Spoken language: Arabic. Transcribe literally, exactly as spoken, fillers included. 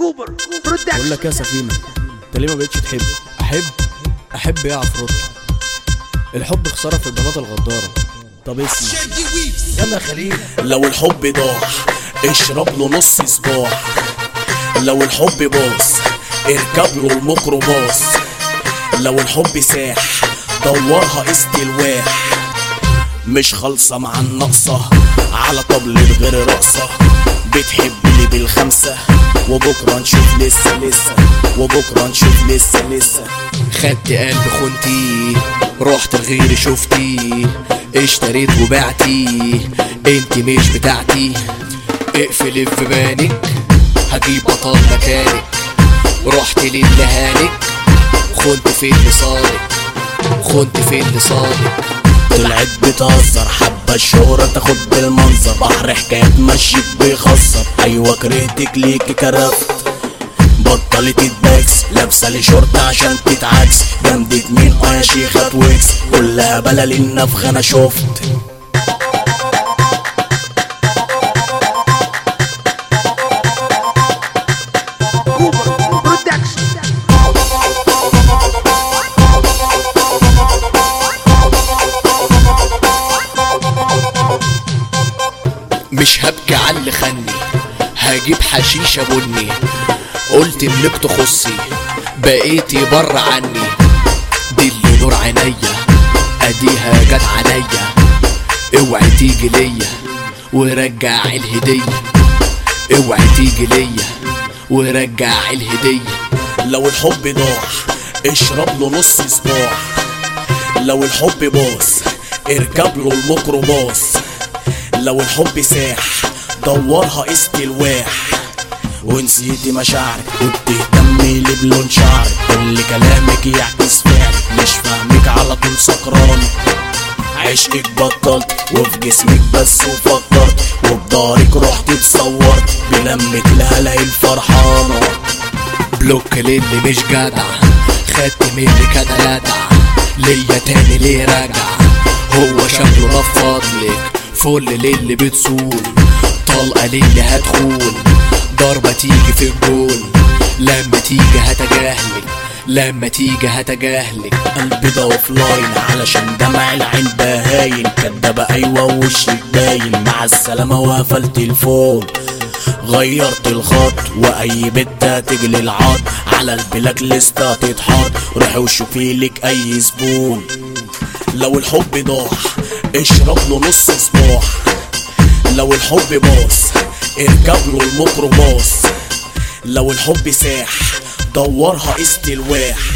كوبر برودكشن. بقول لك يا سفينة، انت ليه ما بقتش تحب؟ احب احب ايه يا عفروت؟ الحب خسارة في البنات الغدارة. طب اسمع يلا يا خليل. لو الحب ضاع اشرب له نص صباح، لو الحب باص اركب له الميكروباص، لو الحب ساح دورها استلواح، مش خالصة مع النقصة على طبلة غير رقصة، بتحبني بالخمسة وبكرة نشوف لسه لسه، وبكرة نشوف لسه لسه. خدت قلب خنتي رحت لغيري شفتي، اشتريت وبعتي انت مش بتاعتي، اقفلي في بانك هجيب بطل مكانك، رحت للهانك خنت في اللي صادق، خنت في اللي صادق. طلعت بتهزر حبة الشهرة تاخد بالمنظر، بحر حكاية تمشيك بيخسر، ايوه كرهتك ليكي كرفت، بطلت تباكس لابسة لي شورت عشان تتعكس، جامدة مين اه يا شيخة ويكس، كلها بلل النفخ انا شفت. كوبر برودكشن. مش هبكي على اللي خني هجيب حشيشة بني، قلت انك تخصي بقيتي بره عني، دي اللي نور عينيا اديها جت عليا، اوعي تيجي ليا ورجع الهدية، اوعي تيجي ليا ورجع الهدية. لو الحب ضاع اشرب له نص صباح، لو الحب باص اركب له الميكروباص، لو الحب ساح دورها استلواح، ونسيتي مشاعرك وبتهتمي لي بلون شعرك، كل كلامك يعكس فعلك، مش فاهمك على طول سكران، عشقك بطلت وفي جسمك بس وفكرت، وبدارك رحت اتصورت بلمة الهلاقي الفرحانة. بلوك للي مش جدع خدت مني كده لدع، ليا تاني ليه راجع، هو شكله نفضلك فل للي بتسول، طلقة للي هتخون، ضربة تيجي في الجول، لما تيجي هتجاهلك، لما تيجي هتجاهلك. قلبي ده اوف لاين علشان دمع العين باين، كدابة ايوه وشك باين، مع السلامة وقفلت الفون، غيرت الخط واي بنت هتجلي العط، على البلاك ليست هتتحط، روحي وشوفي لك اي زبون. لو الحب ضاع اشرب له نص صباح، لو الحب باص اركب له الميكروباص، لو الحب ساح دورها استلواح،